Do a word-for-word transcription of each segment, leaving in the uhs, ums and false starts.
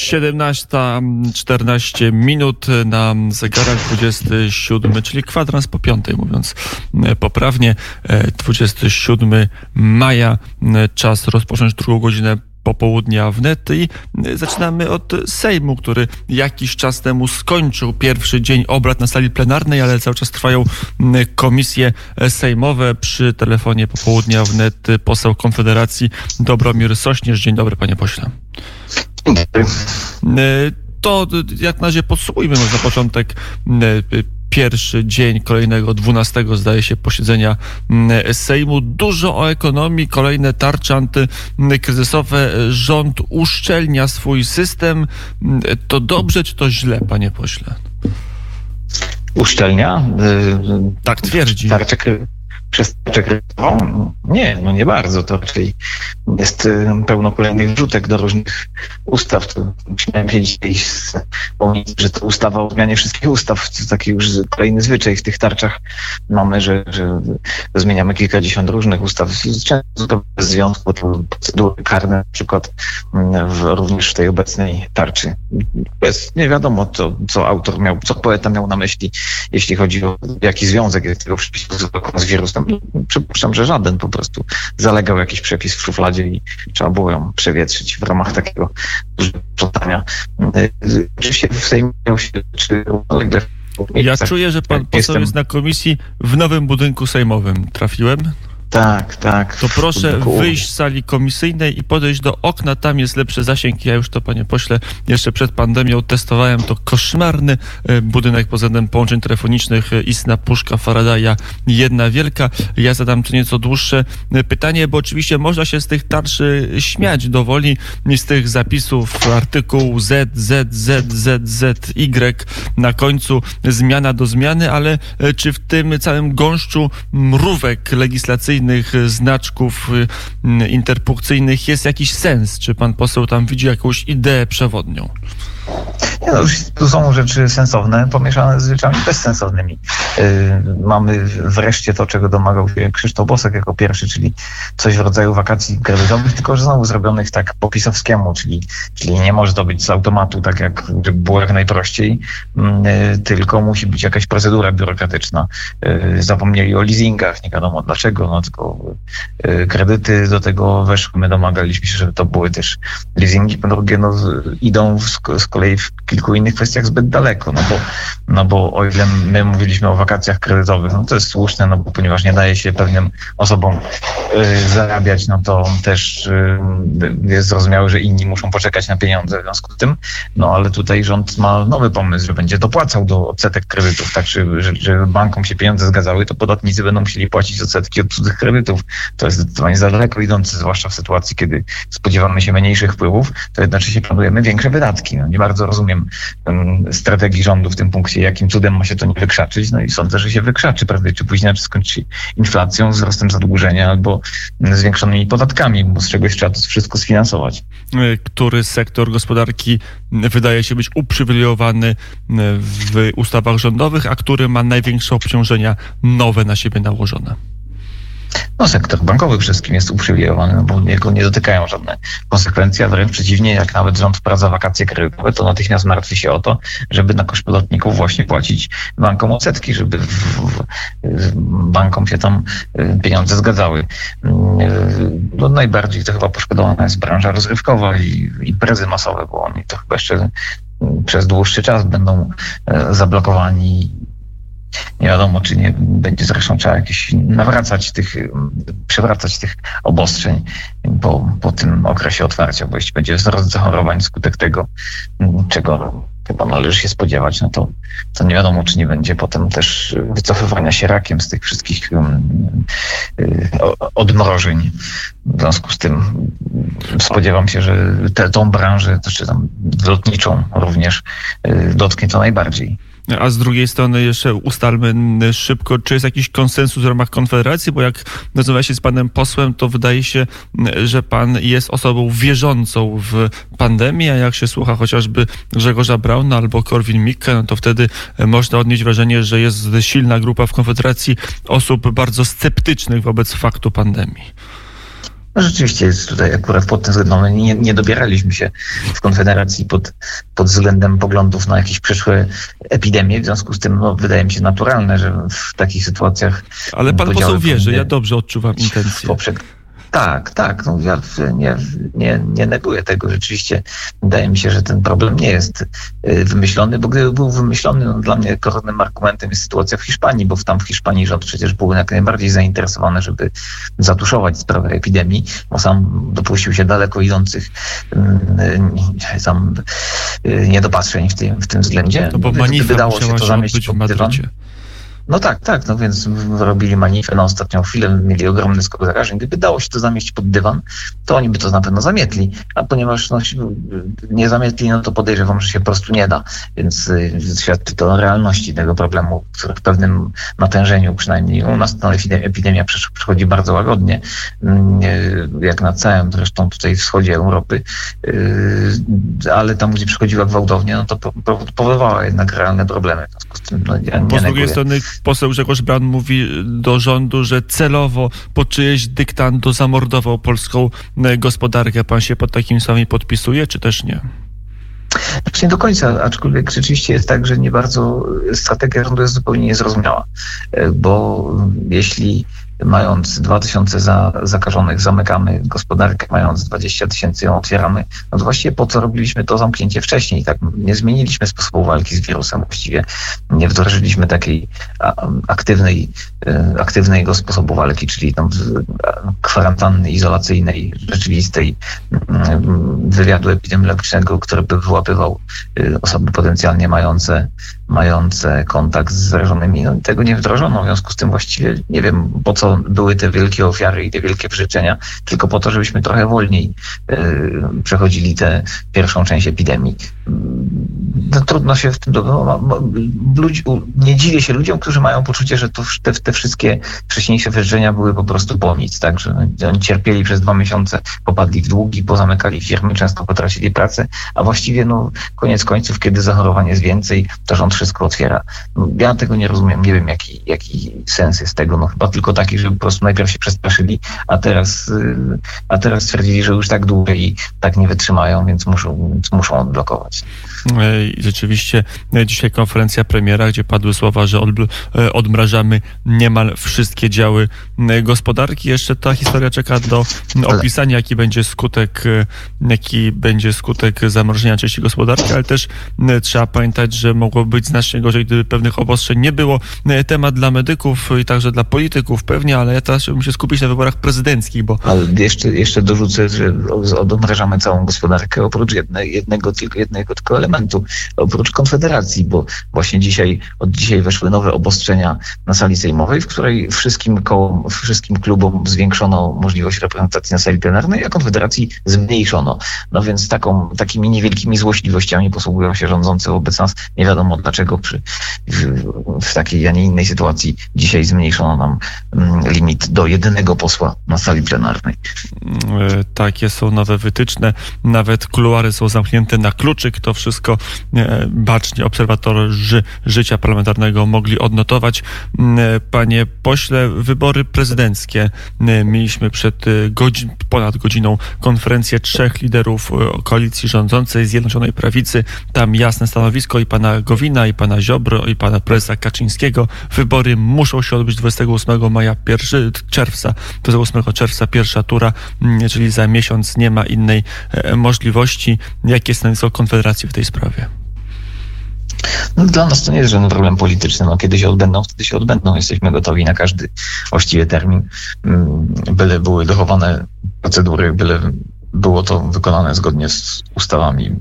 siedemnasta czternaście minut na zegarach, dwudziestego siódmego, czyli kwadrans po piątej, mówiąc poprawnie, dwudziestego siódmego maja. Czas rozpocząć drugą godzinę popołudnia wnet i zaczynamy od Sejmu, który jakiś czas temu skończył pierwszy dzień obrad na sali plenarnej, ale cały czas trwają komisje sejmowe. Przy telefonie popołudnia wnet poseł Konfederacji Dobromir Sośnierz. Dzień dobry, panie pośle. Dzień dobry. To jak na razie podsumujmy może na początek pierwszy dzień kolejnego, dwunastego zdaje się, posiedzenia Sejmu. Dużo o ekonomii, kolejne tarcze antykryzysowe. Rząd uszczelnia swój system. To dobrze czy to źle, panie pośle? Uszczelnia? Tak twierdzi. Tarcze kry... Przez tarczę kredytową? Nie, no nie bardzo. To raczej jest pełno kolejnych wrzutek do różnych ustaw. To śmiałem się dzisiaj wspomnieć, że to ustawa o zmianie wszystkich ustaw. To taki już kolejny zwyczaj w tych tarczach mamy, że, że zmieniamy kilkadziesiąt różnych ustaw. Często bez związku, to procedury karne na przykład w, również w tej obecnej tarczy. Bez, nie wiadomo, co, co autor miał, co poeta miał na myśli, jeśli chodzi o jaki związek jest tego przepisu z wirusem. Przypuszczam, że żaden, po prostu zalegał jakiś przepis w szufladzie i trzeba było ją przewietrzyć w ramach takiego dużego sprzątania. Oczywiście w Sejmie miał się czy ulegle... Ja czuję, że pan poseł Jestem... jest na komisji w nowym budynku sejmowym. Trafiłem? Tak, tak. To proszę wyjść z sali komisyjnej i podejść do okna, tam jest lepszy zasięg. Ja już to, panie pośle, jeszcze przed pandemią testowałem. To koszmarny budynek pod względem połączeń telefonicznych, istna puszka Faradaya, jedna wielka. Ja zadam tu nieco dłuższe pytanie, bo oczywiście można się z tych tarczy śmiać do woli, z tych zapisów artykuł Z, Z, Z, Z, Z, Y na końcu, zmiana do zmiany, ale czy w tym całym gąszczu mrówek legislacyjnych, znaczków interpunkcyjnych jest jakiś sens? Czy pan poseł tam widzi jakąś ideę przewodnią? Nie, no, tu są rzeczy sensowne, pomieszane z rzeczami bezsensownymi. Yy, mamy wreszcie to, czego domagał się Krzysztof Bosak jako pierwszy, czyli coś w rodzaju wakacji kredytowych, tylko że znowu zrobionych tak po pisowskiemu, czyli, czyli nie może to być z automatu, tak jak żeby było jak najprościej, yy, tylko musi być jakaś procedura biurokratyczna. Yy, zapomnieli o leasingach, nie wiadomo dlaczego, no tylko yy, kredyty do tego weszły. My domagaliśmy się, żeby to były też leasingi. Po drugie, no, idą w, z kolei w kilku innych kwestiach zbyt daleko, no bo, no bo o ile my mówiliśmy o wakacjach kredytowych, no to jest słuszne, no bo ponieważ nie daje się pewnym osobom y, zarabiać, no to też y, jest zrozumiałe, że inni muszą poczekać na pieniądze w związku z tym, no ale tutaj rząd ma nowy pomysł, że będzie dopłacał do odsetek kredytów, tak, że, że, że bankom się pieniądze zgadzały, to podatnicy będą musieli płacić odsetki od cudzych kredytów. To jest zdecydowanie za daleko idące, zwłaszcza w sytuacji, kiedy spodziewamy się mniejszych wpływów, to jednocześnie planujemy większe wydatki. No, nie bardzo rozumiem um, strategii rządu w tym punkcie, jakim cudem ma się to nie wykrzaczyć. No i sądzę, że się wykrzaczy prędzej czy później, czy skończy inflacją, wzrostem zadłużenia albo zwiększonymi podatkami, bo z czegoś trzeba to wszystko sfinansować. Który sektor gospodarki wydaje się być uprzywilejowany w ustawach rządowych, a który ma największe obciążenia nowe na siebie nałożone? No sektor bankowy przede wszystkim jest uprzywilejowany, no bo jego nie dotykają żadne konsekwencje, a wręcz przeciwnie, jak nawet rząd wprowadza wakacje kredytowe, to natychmiast martwi się o to, żeby na koszt podatników właśnie płacić bankom odsetki, żeby w, w, bankom się tam pieniądze zgadzały. No najbardziej to chyba poszkodowana jest branża rozrywkowa i imprezy masowe, bo oni to chyba jeszcze przez dłuższy czas będą zablokowani. Nie wiadomo, czy nie będzie zresztą trzeba jakieś nawracać tych, przewracać tych obostrzeń po, po tym okresie otwarcia, bo jeśli będzie wzrost zachorowań wskutek tego, czego chyba należy się spodziewać, no to, to nie wiadomo, czy nie będzie potem też wycofywania się rakiem z tych wszystkich um, y, odmrożeń. W związku z tym spodziewam się, że te, tą branżę, czy tam lotniczą również y, dotknie to najbardziej. A z drugiej strony jeszcze ustalmy szybko, czy jest jakiś konsensus w ramach Konfederacji, bo jak rozmawia się z panem posłem, to wydaje się, że pan jest osobą wierzącą w pandemię, a jak się słucha chociażby Grzegorza Brauna albo Korwin-Mikke, no to wtedy można odnieść wrażenie, że jest silna grupa w Konfederacji osób bardzo sceptycznych wobec faktu pandemii. No rzeczywiście jest tutaj akurat pod tym względem, nie, nie dobieraliśmy się w Konfederacji pod, pod względem poglądów na jakieś przyszłe epidemie, w związku z tym no, wydaje mi się naturalne, że w takich sytuacjach... Ale pan poseł wie, że ja dobrze odczuwam intencje. Poprzek... Tak, tak. No ja nie, nie, nie neguję tego. Rzeczywiście wydaje mi się, że ten problem nie jest wymyślony, bo gdyby był wymyślony, no dla mnie koronnym argumentem jest sytuacja w Hiszpanii, bo tam w Hiszpanii rząd przecież był jak najbardziej zainteresowany, żeby zatuszować sprawę epidemii, bo sam dopuścił się daleko idących tam niedopatrzeń w tym, w tym względzie. No bo manifa musiała się odbyć w Madrycie. No tak, tak, no więc robili manifę na ostatnią chwilę, mieli ogromny skok zakażeń. Gdyby dało się to zamieścić pod dywan, to oni by to na pewno zamietli, a ponieważ no, nie zamietli, no to podejrzewam, że się po prostu nie da. Więc y, świadczy to o realności tego problemu, który w pewnym natężeniu przynajmniej u nas ta epidemia przychodzi bardzo łagodnie, y, jak na całym zresztą tutaj wschodzie Europy, y, ale tam, gdzie przychodziła gwałtownie, no to powodowała jednak realne problemy. W związku z tym, no, ja nie z drugiej strony poseł Grzegorz Braun mówi do rządu, że celowo pod czyjeś dyktando zamordował polską gospodarkę. Pan się pod takimi słowami podpisuje, czy też nie? Znaczy nie do końca, aczkolwiek rzeczywiście jest tak, że nie bardzo strategia rządu jest zupełnie niezrozumiała, bo jeśli mając dwa tysiące za, zakażonych zamykamy gospodarkę, mając dwadzieścia tysięcy ją otwieramy, no to właściwie po co robiliśmy to zamknięcie wcześniej? Tak, nie zmieniliśmy sposobu walki z wirusem, właściwie nie wdrożyliśmy takiej aktywnej, aktywnego sposobu walki, czyli tam kwarantanny izolacyjnej, rzeczywistej, wywiadu epidemiologicznego, który by wyłapywał osoby potencjalnie mające, mające kontakt z zarażonymi. No, tego nie wdrożono, w związku z tym właściwie nie wiem, po co były te wielkie ofiary i te wielkie wyrzeczenia, tylko po to, żebyśmy trochę wolniej y, przechodzili tę pierwszą część epidemii. No, trudno się w tym... No, ludzi, nie dziwię się ludziom, którzy mają poczucie, że to, te, te wszystkie wcześniejsze wyrzeczenia były po prostu po nic, tak? Że oni cierpieli przez dwa miesiące, popadli w długi, pozamykali firmy, często potracili pracę, a właściwie no, koniec końców, kiedy zachorowanie jest więcej, to rząd wszystko otwiera. No, ja tego nie rozumiem, nie wiem jaki, jaki sens jest tego, no chyba tylko taki, że po prostu najpierw się przestraszyli, a teraz, a teraz stwierdzili, że już tak długo i tak nie wytrzymają, więc muszą, więc muszą odblokować. Rzeczywiście dzisiaj konferencja premiera, gdzie padły słowa, że odmrażamy niemal wszystkie działy gospodarki. Jeszcze ta historia czeka do opisania, jaki będzie skutek, jaki będzie skutek zamrożenia części gospodarki, ale też trzeba pamiętać, że mogło być znacznie gorzej, gdyby pewnych obostrzeń nie było. Temat dla medyków i także dla polityków pewnie, ale ja teraz chciałbym się skupić na wyborach prezydenckich, bo... Ale jeszcze, jeszcze dorzucę, że odmrażamy całą gospodarkę oprócz jedne, jednego, tylko, jednego tylko elementu, oprócz Konfederacji, bo właśnie dzisiaj, od dzisiaj weszły nowe obostrzenia na sali sejmowej, w której wszystkim kołom, wszystkim klubom zwiększono możliwość reprezentacji na sali plenarnej, a Konfederacji zmniejszono. No więc taką, takimi niewielkimi złośliwościami posługują się rządzący wobec nas. Nie wiadomo dlaczego przy, w, w takiej, a nie innej sytuacji dzisiaj zmniejszono nam limit do jednego posła na sali plenarnej. Takie są nowe wytyczne. Nawet kuluary są zamknięte na kluczyk. To wszystko bacznie obserwatorzy życia parlamentarnego mogli odnotować. Panie pośle, wybory prezydenckie. Mieliśmy przed godzin, ponad godziną konferencję trzech liderów koalicji rządzącej Zjednoczonej Prawicy. Tam jasne stanowisko i pana Gowina, i pana Ziobro, i pana prezesa Kaczyńskiego. Wybory muszą się odbyć dwudziestego ósmego maja, pierwszy, czerwca, dwudziestego ósmego czerwca pierwsza tura, czyli za miesiąc nie ma innej możliwości. Jakie jest stanowisko Konfederacji w tej sprawie? No, dla nas to nie jest żaden problem polityczny. No, kiedy się odbędą, wtedy się odbędą. Jesteśmy gotowi na każdy właściwy termin. Byle były dochowane procedury, byle było to wykonane zgodnie z ustawami.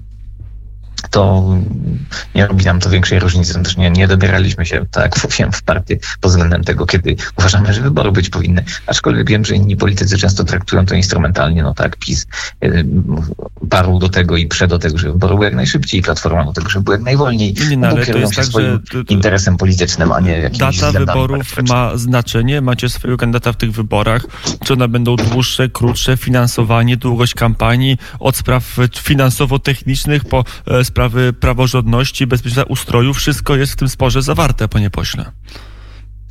To nie robi nam to większej różnicy. Też nie, nie dobieraliśmy się, tak jak mówiłem, w partię pod względem tego, kiedy uważamy, że wybory być powinny. Aczkolwiek wiem, że inni politycy często traktują to instrumentalnie. No tak, PiS yy, parł do tego i przed do tego, żeby wybory były jak najszybciej, Platforma do tego, żeby były jak najwolniej. Nie, no, ale to jest tak, że interesem politycznym, a nie jakimś data wyborów ma znaczenie. Macie swojego kandydata w tych wyborach. Czy one będą dłuższe, krótsze, finansowanie, długość kampanii, od spraw finansowo-technicznych po sprawy praworządności, bezpieczeństwa ustroju, wszystko jest w tym sporze zawarte, panie pośle.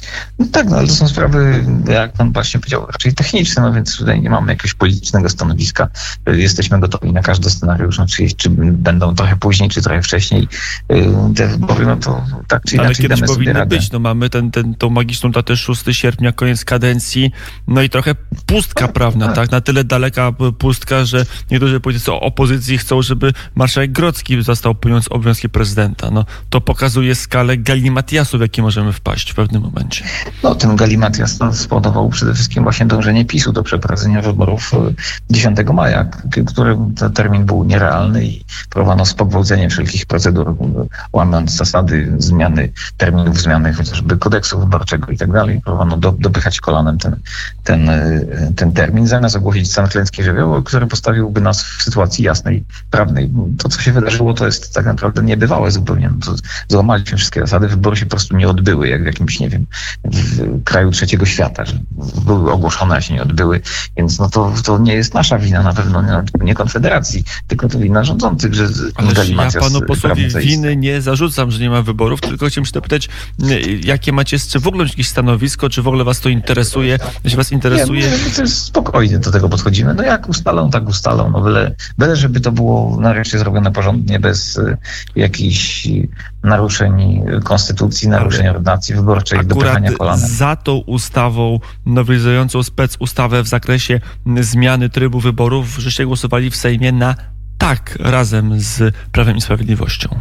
No tak, no ale to są sprawy, jak pan właśnie powiedział, raczej techniczne, no więc tutaj nie mamy jakiegoś politycznego stanowiska. Jesteśmy gotowi na każdy scenariusz, no, czy, czy będą trochę później, czy trochę wcześniej te wybory, no to tak czy inaczej ale kiedyś damy powinny sobie radę. być. No mamy ten, ten, tą magiczną datę szóstego sierpnia, koniec kadencji, no i trochę pustka prawna, tak? Na tyle daleka pustka, że niektórzy politycy opozycji chcą, żeby marszałek Grodzki został pełniąc obowiązki prezydenta. No to pokazuje skalę galimatiasu, w jaki możemy wpaść w pewnym momencie. No ten galimatias spowodował przede wszystkim właśnie dążenie PiSu do przeprowadzenia wyborów dziesiątego maja, który termin był nierealny i próbowano spogwałcenie wszelkich procedur, łamiąc zasady zmiany terminów, zmiany chociażby kodeksu wyborczego i tak dalej. Próbowano do, dopychać kolanem ten, ten, ten termin, zamiast ogłosić stan klęski żywiołowej, który postawiłby nas w sytuacji jasnej, prawnej. To, co się wydarzyło, to jest tak naprawdę niebywałe zupełnie. No to złamaliśmy wszystkie zasady, wybory się po prostu nie odbyły, jak w jakimś, nie wiem, w kraju trzeciego świata, że były ogłoszone, a się nie odbyły, więc no to, to nie jest nasza wina na pewno, nie, nie Konfederacji, tylko to wina rządzących, że ja panu posłowi winy nie zarzucam, że nie ma wyborów, tylko chciałem się dopytać, jakie macie, czy w ogóle jakieś stanowisko, czy w ogóle was to interesuje, jeśli was interesuje... Nie, no, to jest spokojnie do tego podchodzimy, no jak ustalą, tak ustalą, no byle, byle żeby to było nareszcie zrobione porządnie, bez y, jakichś naruszeń konstytucji, naruszeń ordynacji wyborczej, dopychania kolanem. Za tą ustawą nowelizującą spec ustawę w zakresie zmiany trybu wyborów, żeście głosowali w Sejmie na tak razem z Prawem i Sprawiedliwością.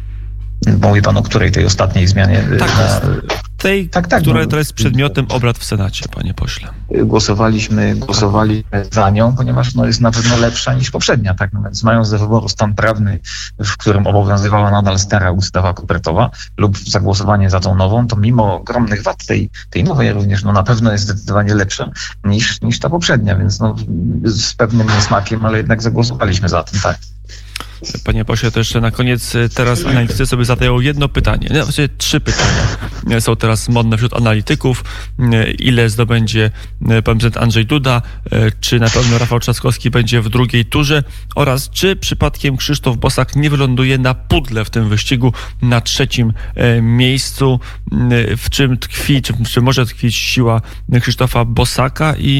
Mówi pan o której tej ostatniej zmianie? Tak, na... tej, tak, tak, która no, teraz jest przedmiotem obrad w Senacie, panie pośle. Głosowaliśmy, głosowaliśmy za nią, ponieważ no, jest na pewno lepsza niż poprzednia. Tak? No, więc mając do wyboru stan prawny, w którym obowiązywała nadal stara ustawa kopertowa lub zagłosowanie za tą nową, to mimo ogromnych wad tej, tej nowej również no, na pewno jest zdecydowanie lepsza niż, niż ta poprzednia, więc no, z pewnym niesmakiem, ale jednak zagłosowaliśmy za tym, tak. Panie pośle, to jeszcze na koniec teraz analitycy sobie zadają jedno pytanie. No, właściwie trzy pytania są teraz modne wśród analityków. Ile zdobędzie pan prezydent Andrzej Duda? Czy na pewno Rafał Trzaskowski będzie w drugiej turze? Oraz czy przypadkiem Krzysztof Bosak nie wyląduje na pudle w tym wyścigu na trzecim miejscu? W czym tkwi, czy, czy może tkwić siła Krzysztofa Bosaka? I,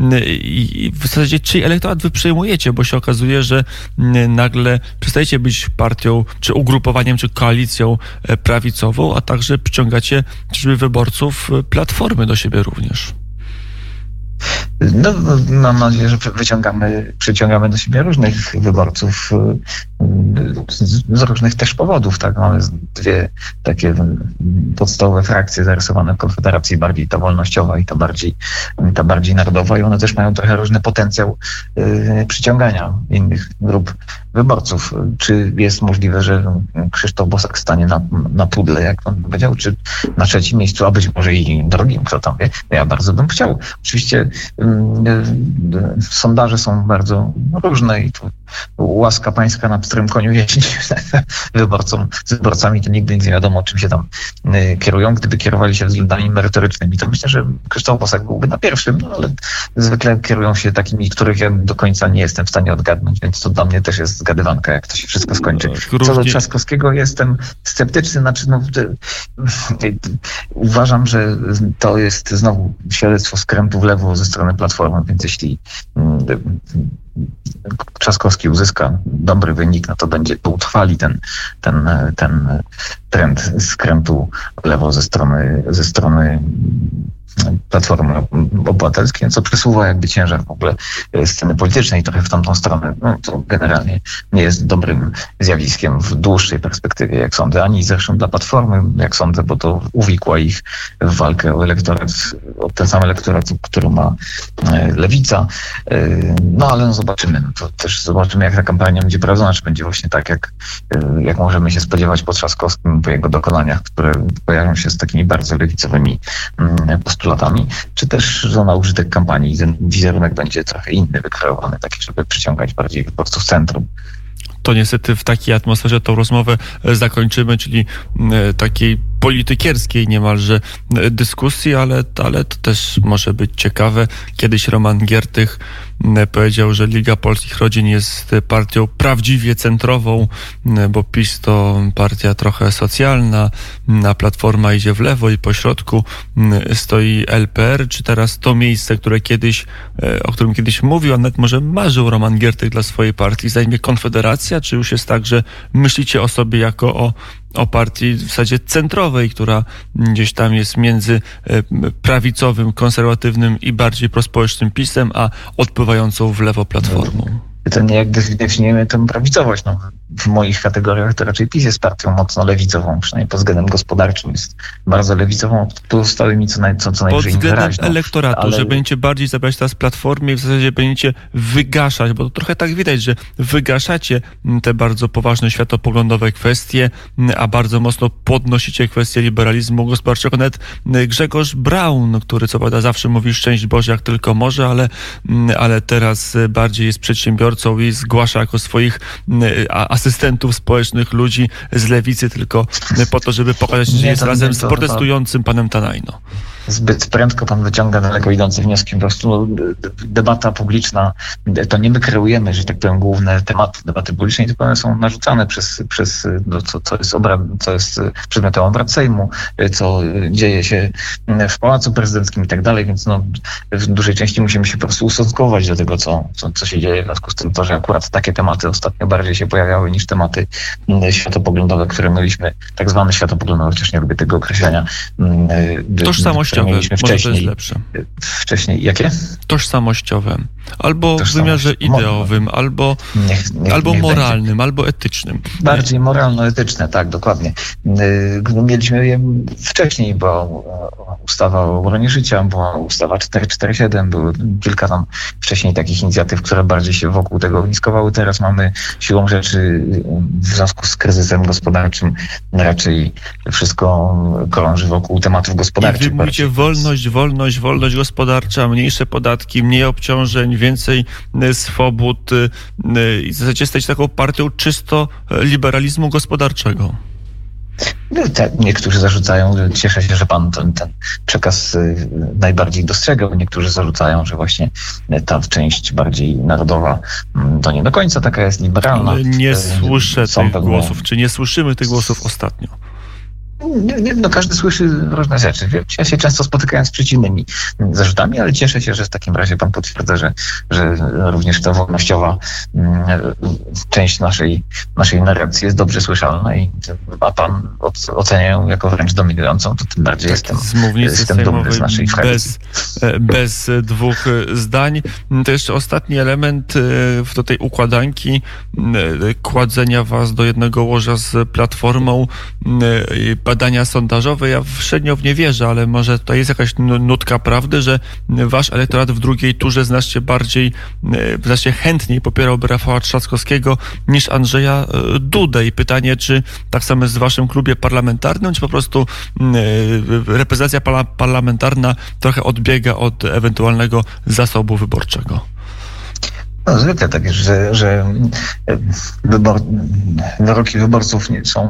i, i w zasadzie czyj elektorat wy przejmujecie? Bo się okazuje, że nagle przestajecie być partią, czy ugrupowaniem, czy koalicją prawicową, a także przyciągacie wyborców Platformy do siebie również. No, mam nadzieję, że wyciągamy, przyciągamy do siebie różnych wyborców z, z różnych też powodów. Tak? Mamy dwie takie podstawowe frakcje zarysowane w Konfederacji, bardziej ta wolnościowa i ta bardziej, ta bardziej narodowa i one też mają trochę różny potencjał y, przyciągania innych grup wyborców. Czy jest możliwe, że Krzysztof Bosak stanie na, na pudle, jak pan powiedział, czy na trzecim miejscu, a być może i drugim, kto tam wie. Ja bardzo bym chciał. Oczywiście sondaże są bardzo różne i tu łaska pańska na pstrym koniu jeździ wyborcom, z wyborcami, to nigdy nie wiadomo, czym się tam kierują. Gdyby kierowali się względami merytorycznymi, to myślę, że Krzysztof Bosak byłby na pierwszym, no ale zwykle kierują się takimi, których ja do końca nie jestem w stanie odgadnąć, więc to dla mnie też jest zgadywanka, jak to się wszystko skończy. Co do Trzaskowskiego jestem sceptyczny, znaczy no, uważam, że to jest znowu świadectwo skrętu w lewo ze strony Platformy, więc jeśli Trzaskowski uzyska dobry wynik, no to będzie, to utrwali ten, ten, ten trend skrętu w lewo ze strony, ze strony Platformy Obywatelskiej, co przesuwa jakby ciężar w ogóle sceny politycznej trochę w tamtą stronę. No, to generalnie nie jest dobrym zjawiskiem w dłuższej perspektywie, jak sądzę, ani zresztą dla Platformy, jak sądzę, bo to uwikła ich w walkę o elektorat, o ten sam elektorat, który ma Lewica. No ale no, zobaczymy. No, to też zobaczymy, jak ta kampania będzie prowadzona, czy będzie właśnie tak, jak, jak możemy się spodziewać po Trzaskowskim, po jego dokonaniach, które pojawią się z takimi bardzo lewicowymi postulatami, czy też, że na użytek kampanii ten wizerunek będzie trochę inny, wykreowany, taki, żeby przyciągać bardziej wyborców centrum. To niestety w takiej atmosferze tą rozmowę zakończymy, czyli takiej politykierskiej niemalże dyskusji, ale, ale to też może być ciekawe. Kiedyś Roman Giertych powiedział, że Liga Polskich Rodzin jest partią prawdziwie centrową, bo PiS to partia trochę socjalna, a Platforma idzie w lewo i po środku stoi L P R. Czy teraz to miejsce, które kiedyś, o którym kiedyś mówił, a nawet może marzył Roman Giertych dla swojej partii, zajmie Konfederacja? Czy już jest tak, że myślicie o sobie jako o o partii w zasadzie centrowej, która gdzieś tam jest między prawicowym, konserwatywnym i bardziej prospołecznym PiS-em, a odpływającą w lewo Platformą? Pytanie, jak definiujemy tę prawicowość? No, w moich kategoriach to raczej PiS jest partią mocno lewicową, przynajmniej pod względem gospodarczym jest bardzo lewicową, pozostałymi co, naj, co, co najwyżej Pod względem wyraźną. elektoratu, ale... że będziecie bardziej zabierać teraz Platformie i w zasadzie będziecie wygaszać, bo to trochę tak widać, że wygaszacie te bardzo poważne światopoglądowe kwestie, a bardzo mocno podnosicie kwestię liberalizmu gospodarczego. Nawet Grzegorz Braun, który co prawda zawsze mówi szczęść Boże jak tylko może, ale, ale teraz bardziej jest przedsiębiorcą i zgłasza jako swoich asystentów społecznych ludzi z lewicy tylko po to, żeby pokazać, że nie, jest to, razem to, z to, protestującym panem Tanajno. Zbyt prędko pan wyciąga daleko idące wnioski. Po prostu no, debata publiczna, to nie my kreujemy, że tak powiem, główne tematy debaty publicznej, tylko one są narzucane przez, przez no, co, co, jest obrad, co jest przedmiotem obrad Sejmu, co dzieje się w Pałacu Prezydenckim i tak dalej, więc no, w dużej części musimy się po prostu ustosunkować do tego, co, co, co się dzieje, w związku z tym to, że akurat takie tematy ostatnio bardziej się pojawiały niż tematy światopoglądowe, które mieliśmy, tak zwane światopoglądowe, chociaż nie lubię tego określenia. Tożsamościowe. Może to jest lepsze. Wcześniej, jakie? Tożsamościowe. Albo w wymiarze ideowym, albo, niech, niech, albo niech moralnym, będzie. Albo etycznym. Bardziej moralno-etyczne, tak, dokładnie. Mieliśmy je wcześniej, była ustawa o obronie życia, była ustawa czterysta czterdzieści siedem, były kilka tam wcześniej takich inicjatyw, które bardziej się wokół tego ogniskowały. Teraz mamy siłą rzeczy w związku z kryzysem gospodarczym raczej wszystko krąży wokół tematów gospodarczych. I wy mówicie wolność, wolność, wolność gospodarcza, mniejsze podatki, mniej obciążeń, więcej swobód i w zasadzie jesteście taką partią czysto liberalizmu gospodarczego. No, tak, niektórzy zarzucają, cieszę się, że pan ten, ten przekaz najbardziej dostrzegał. Niektórzy zarzucają, że właśnie ta część bardziej narodowa to nie do końca taka jest liberalna. Nie słyszę Są tych pewne... głosów, czy nie słyszymy tych głosów ostatnio? Nie, nie, no każdy słyszy różne rzeczy. Ja się często spotykałem z przeciwnymi zarzutami, ale cieszę się, że w takim razie pan potwierdza, że, że również ta wolnościowa część naszej, naszej narracji jest dobrze słyszalna i a pan ocenia ją jako wręcz dominującą, to tym bardziej tak, jestem, z mównicy jestem dumny z naszej bez, bez dwóch zdań. To jeszcze ostatni element do tej układanki, kładzenia was do jednego łoża z Platformą, badania sondażowe. Ja średnio w nie wierzę, ale może to jest jakaś nutka prawdy, że wasz elektorat w drugiej turze znacznie bardziej, znacznie chętniej popierałby Rafała Trzaskowskiego niż Andrzeja Dudę. I pytanie, czy tak samo jest w waszym klubie parlamentarnym, czy po prostu reprezentacja parlamentarna trochę odbiega od ewentualnego zasobu wyborczego? No zwykle tak jest, że, że wybor, wyroki wyborców nie są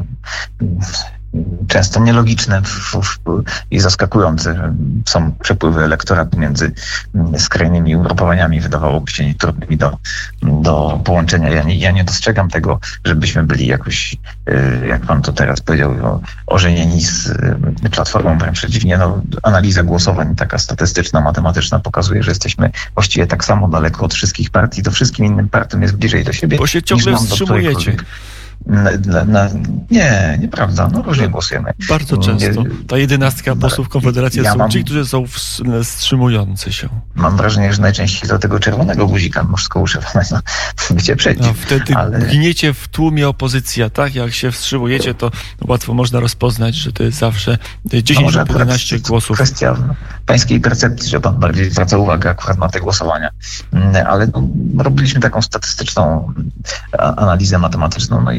często nielogiczne i zaskakujące. Są przepływy elektoratu między skrajnymi ugrupowaniami, wydawałoby się nietrudnymi do, do połączenia. Ja nie, ja nie dostrzegam tego, żebyśmy byli jakoś, jak pan to teraz powiedział, ożenieni z Platformą, wręcz przeciwnie. No, analiza głosowań, taka statystyczna, matematyczna pokazuje, że jesteśmy właściwie tak samo daleko od wszystkich partii, to wszystkim innym partiom jest bliżej do siebie. Bo się ciągle wstrzymujecie. Na, na, na, nie, nieprawda. No różnie głosujemy. Bardzo często. Ta jedenastka posłów Konfederacji ja są mam, ci, którzy są wstrzymujący się. Mam wrażenie, że najczęściej do tego czerwonego guzika mórsko używane. No, bycie przeciw. No, wtedy ale... gniecie w tłumie opozycji, a tak? Jak się wstrzymujecie, to łatwo można rozpoznać, że to jest zawsze dziesięć lub jedenaście głosów. Kwestia pańskiej percepcji, że pan bardziej zwraca uwagę akurat na te głosowania. Ale no, robiliśmy taką statystyczną analizę matematyczną, no i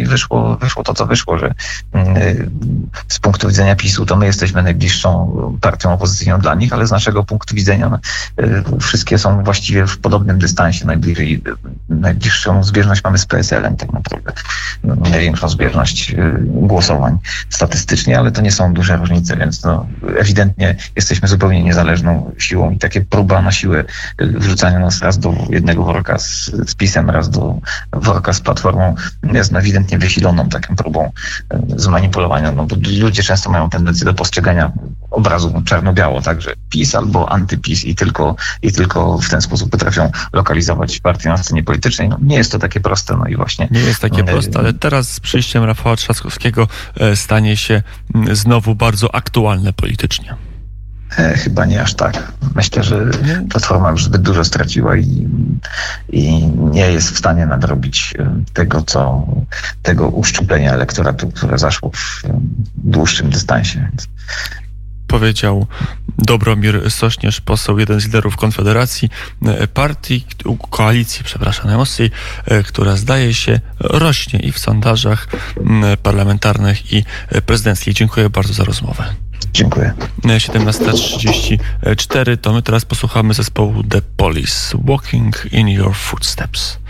wyszło, wyszło to, co wyszło, że z punktu widzenia PiSu to my jesteśmy najbliższą partią opozycyjną dla nich, ale z naszego punktu widzenia wszystkie są właściwie w podobnym dystansie. Najbliżej, najbliższą zbieżność mamy z P S L-em tak naprawdę. Największą zbieżność głosowań statystycznie, ale to nie są duże różnice, więc no, ewidentnie jesteśmy zupełnie niezależną siłą i takie próba na siłę wrzucania nas raz do jednego worka z, z PiS-em, raz do worka z Platformą jest ewidentnie wysiloną taką próbą zmanipulowania, no bo ludzie często mają tendencję do postrzegania obrazu czarno-biało, także PiS albo antyPiS i tylko, i tylko w ten sposób potrafią lokalizować partię na scenie politycznej. No, nie jest to takie proste, no i właśnie... Nie jest takie proste, ale teraz z przyjściem Rafała Trzaskowskiego stanie się znowu bardzo aktualne politycznie. Chyba nie aż tak. Myślę, że Platforma już zbyt dużo straciła i, i nie jest w stanie nadrobić tego, co, tego uszczuplenia elektoratu, które zaszło w dłuższym dystansie. Powiedział Dobromir Sośnierz, poseł, jeden z liderów Konfederacji, partii, koalicji, przepraszam najmocniej, która zdaje się rośnie i w sondażach parlamentarnych i prezydenckich. Dziękuję bardzo za rozmowę. Dziękuję. siedemnasta trzydzieści cztery, to my teraz posłuchamy zespołu The Police, Walking in Your Footsteps.